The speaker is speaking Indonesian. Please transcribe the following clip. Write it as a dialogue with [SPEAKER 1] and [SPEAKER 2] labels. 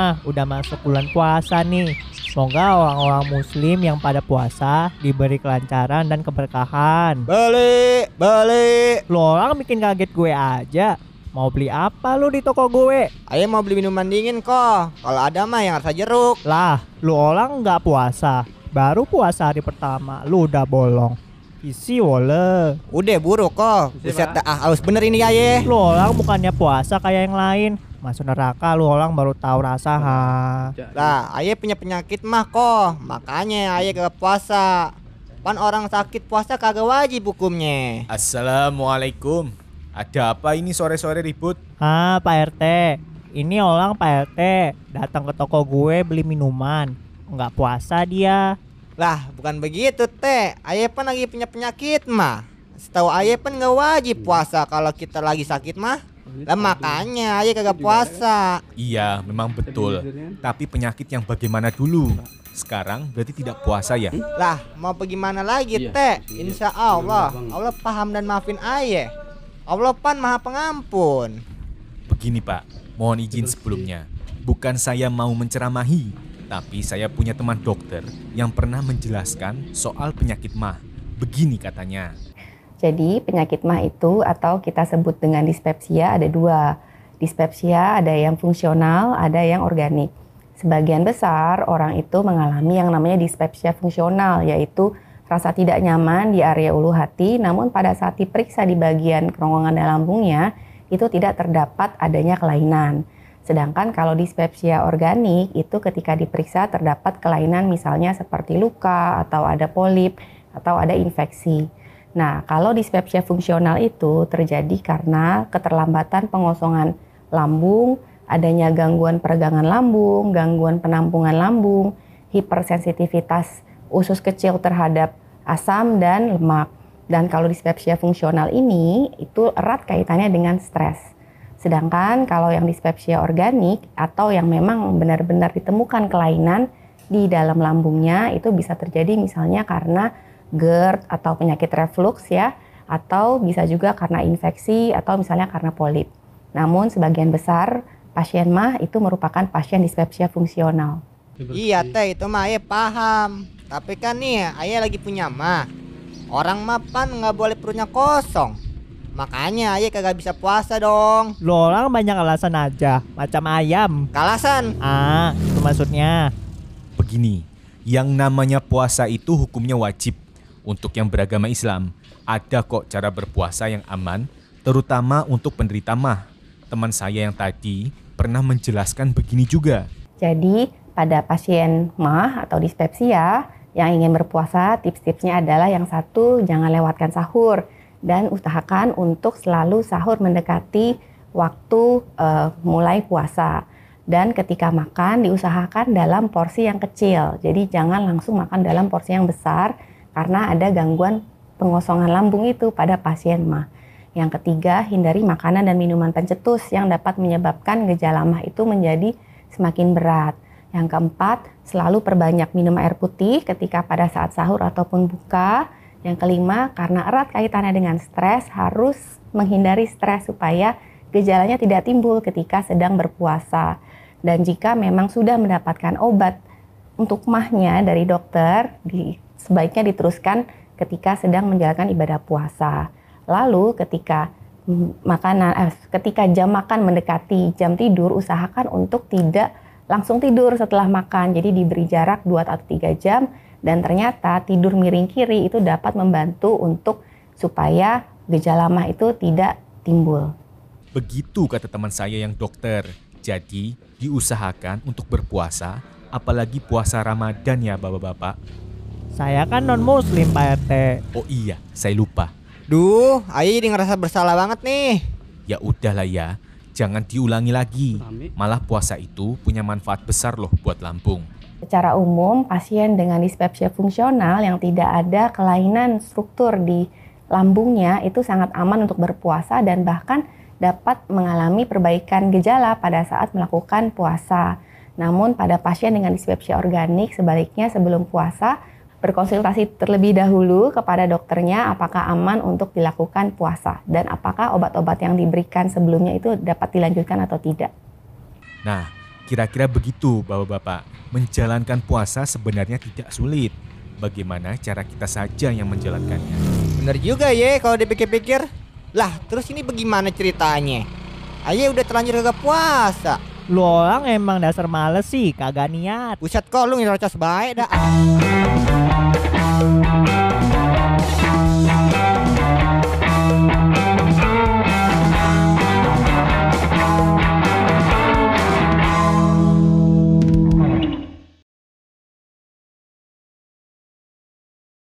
[SPEAKER 1] mah udah masuk bulan puasa nih. Semoga orang-orang muslim yang pada puasa diberi kelancaran dan keberkahan.
[SPEAKER 2] Beli.
[SPEAKER 1] Lo orang bikin kaget gue aja. Mau beli apa lu di toko gue?
[SPEAKER 2] Ayah mau beli minuman dingin kok. Kalau ada mah yang rasa jeruk.
[SPEAKER 1] Lah, lu orang nggak puasa. Baru puasa hari pertama, lu udah bolong. Isi wole.
[SPEAKER 2] Udah buruk kok. Buset dah, harus bener ini ayah.
[SPEAKER 1] Lu orang bukannya puasa kayak yang lain. Masuk neraka lu orang baru tahu rasa ha.
[SPEAKER 2] Lah, ayah punya penyakit mah kok. Makanya ayah gak puasa. Pan orang sakit puasa kagak wajib hukumnya.
[SPEAKER 3] Assalamualaikum. Ada apa ini sore-sore ribut?
[SPEAKER 1] Ah, Pak RT. Ini orang Pak RT datang ke toko gue beli minuman. Nggak puasa dia.
[SPEAKER 2] Lah, bukan begitu teh. Ayah pan lagi punya penyakit mah. Setahu ayah pan gak wajib puasa kalau kita lagi sakit mah. Lah makanya ayah kagak puasa.
[SPEAKER 3] Iya, memang betul. Tapi penyakit yang bagaimana dulu? Sekarang berarti tidak puasa ya?
[SPEAKER 2] Lah, mau bagaimana lagi teh? Insya Allah, Allah paham dan maafin ayah. Allah pan maha pengampun.
[SPEAKER 3] Begini Pak, mohon izin sebelumnya. Bukan saya mau menceramahi, tapi saya punya teman dokter yang pernah menjelaskan soal penyakit mah. Begini katanya.
[SPEAKER 4] Jadi penyakit mah itu atau kita sebut dengan dispepsia ada dua. Dispepsia ada yang fungsional, ada yang organik. Sebagian besar orang itu mengalami yang namanya dispepsia fungsional, yaitu rasa tidak nyaman di area ulu hati, namun pada saat diperiksa di bagian kerongkongan lambungnya, itu tidak terdapat adanya kelainan. Sedangkan kalau dispepsia organik, itu ketika diperiksa terdapat kelainan misalnya seperti luka, atau ada polip, atau ada infeksi. Nah, kalau dispepsia fungsional itu terjadi karena keterlambatan pengosongan lambung, adanya gangguan peregangan lambung, gangguan penampungan lambung, hipersensitivitas usus kecil terhadap asam dan lemak. Dan kalau dispepsia fungsional ini itu erat kaitannya dengan stres. Sedangkan kalau yang dispepsia organik atau yang memang benar-benar ditemukan kelainan di dalam lambungnya itu bisa terjadi misalnya karena GERD atau penyakit reflux ya, atau bisa juga karena infeksi atau misalnya karena polip. Namun sebagian besar pasien mah itu merupakan pasien dispepsia fungsional.
[SPEAKER 2] Iya teh, itu mah ayah paham. Tapi kan nih ayah lagi punya mah. Orang mapan nggak boleh perutnya kosong. Makanya ayah kagak bisa puasa dong.
[SPEAKER 1] Lo orang banyak alasan aja, macam ayam.
[SPEAKER 2] Kalasan.
[SPEAKER 1] Ah, itu maksudnya.
[SPEAKER 3] Begini, yang namanya puasa itu hukumnya wajib. Untuk yang beragama Islam, ada kok cara berpuasa yang aman, terutama untuk penderita mah. Teman saya yang tadi pernah menjelaskan begini juga.
[SPEAKER 4] Jadi pada pasien mah atau dispepsia yang ingin berpuasa, tips-tipsnya adalah yang satu, jangan lewatkan sahur. Dan usahakan untuk selalu sahur mendekati waktu mulai puasa. Dan ketika makan diusahakan dalam porsi yang kecil. Jadi jangan langsung makan dalam porsi yang besar karena ada gangguan pengosongan lambung itu pada pasien mah. Yang ketiga, hindari makanan dan minuman pencetus yang dapat menyebabkan gejala mah itu menjadi semakin berat. Yang keempat, selalu perbanyak minum air putih ketika pada saat sahur ataupun buka. Yang kelima, karena erat kaitannya dengan stres, harus menghindari stres supaya gejalanya tidak timbul ketika sedang berpuasa. Dan jika memang sudah mendapatkan obat untuk mahnya dari dokter, sebaiknya diteruskan ketika sedang menjalankan ibadah puasa. Lalu ketika jam makan mendekati jam tidur, usahakan untuk tidak langsung tidur setelah makan. Jadi diberi jarak 2 atau 3 jam dan ternyata tidur miring kiri itu dapat membantu untuk supaya gejala mah itu tidak timbul.
[SPEAKER 3] Begitu kata teman saya yang dokter. Jadi diusahakan untuk berpuasa, apalagi puasa Ramadan ya bapak-bapak.
[SPEAKER 1] Saya kan non muslim Pak RT.
[SPEAKER 3] Oh iya, saya lupa.
[SPEAKER 2] Duh, ayah jadi ngerasa bersalah banget nih.
[SPEAKER 3] Ya udahlah ya, jangan diulangi lagi. Malah puasa itu punya manfaat besar loh buat lambung.
[SPEAKER 4] Secara umum, pasien dengan dispepsia fungsional yang tidak ada kelainan struktur di lambungnya itu sangat aman untuk berpuasa dan bahkan dapat mengalami perbaikan gejala pada saat melakukan puasa. Namun pada pasien dengan dispepsia organik sebaliknya sebelum puasa berkonsultasi terlebih dahulu kepada dokternya apakah aman untuk dilakukan puasa dan apakah obat-obat yang diberikan sebelumnya itu dapat dilanjutkan atau tidak.
[SPEAKER 3] Nah, Kira-kira begitu Bapak-bapak. Menjalankan puasa sebenarnya tidak sulit. Bagaimana cara kita saja yang menjalankannya.
[SPEAKER 2] Bener juga ya kalau dipikir-pikir. Lah terus ini bagaimana ceritanya? Ayah udah terlanjur kagak puasa.
[SPEAKER 1] Lu orang emang dasar males sih, kagak niat.
[SPEAKER 2] Buset kok lu nyerocos baik dah.